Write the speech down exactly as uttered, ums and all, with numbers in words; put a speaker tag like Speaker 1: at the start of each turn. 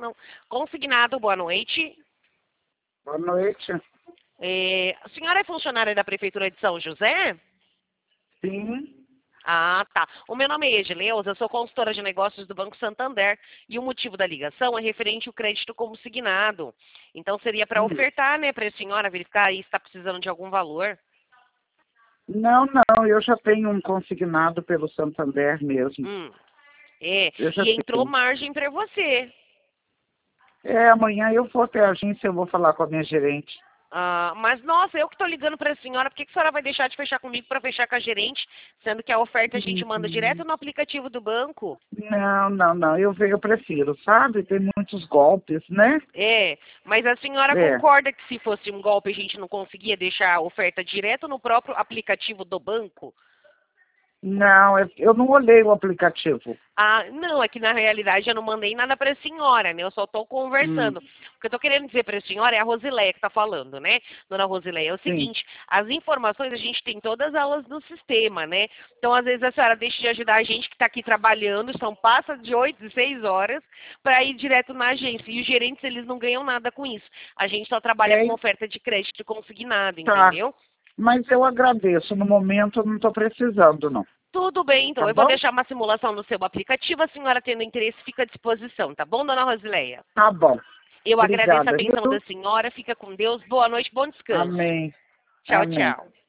Speaker 1: não. Consignado, boa noite.
Speaker 2: Boa noite.
Speaker 1: É, a senhora é funcionária da Prefeitura de São José?
Speaker 2: Sim.
Speaker 1: Ah, tá. O meu nome é Edileuza, eu sou consultora de negócios do Banco Santander e o motivo da ligação é referente ao crédito consignado. Então seria para
Speaker 2: Hum.
Speaker 1: ofertar, né, para a senhora verificar aí se está precisando de algum valor.
Speaker 2: Não, não, eu já tenho um consignado pelo Santander mesmo.
Speaker 1: Hum, é,
Speaker 2: Eu já
Speaker 1: e entrou
Speaker 2: tenho.
Speaker 1: margem para você.
Speaker 2: É, amanhã eu vou até a agência, eu vou falar com a minha gerente.
Speaker 1: Ah, mas, nossa, eu que estou ligando para a senhora, por que, que a senhora vai deixar de fechar comigo para fechar com a gerente, sendo que a oferta a gente manda direto
Speaker 2: Hum.
Speaker 1: no aplicativo do banco?
Speaker 2: Não, não, não, eu, eu prefiro, sabe? Tem muitos golpes, né?
Speaker 1: É, mas a senhora
Speaker 2: É.
Speaker 1: concorda que se fosse um golpe a gente não conseguia deixar a oferta direto no próprio aplicativo do banco?
Speaker 2: Não, eu eu não olhei o aplicativo.
Speaker 1: Ah, não, é que na realidade eu não mandei nada para a senhora, né? Eu só estou
Speaker 2: Hum.
Speaker 1: conversando. O que eu estou querendo dizer para a senhora é a Rosileia que está falando, né? Dona Rosileia, é o
Speaker 2: Sim.
Speaker 1: seguinte, as informações a gente tem todas elas no sistema, né? Então, às vezes a senhora deixa de ajudar a gente que está aqui trabalhando, são passa de oito, seis horas, para ir direto na agência. E os gerentes, eles não ganham nada com isso. A gente só trabalha
Speaker 2: É,
Speaker 1: com oferta de crédito consignado,
Speaker 2: tá.
Speaker 1: entendeu?
Speaker 2: Mas eu agradeço. No momento eu não estou precisando, não.
Speaker 1: Tudo bem, então.
Speaker 2: Tá
Speaker 1: Eu vou
Speaker 2: bom?
Speaker 1: deixar uma simulação no seu aplicativo. A senhora tendo interesse fica à disposição, tá bom, dona Rosileia?
Speaker 2: Tá bom.
Speaker 1: Eu agradeço a
Speaker 2: Obrigada,
Speaker 1: atenção
Speaker 2: viu?
Speaker 1: da senhora. Fica com Deus. Boa noite, bom descanso.
Speaker 2: Amém.
Speaker 1: Tchau,
Speaker 2: Amém.
Speaker 1: tchau.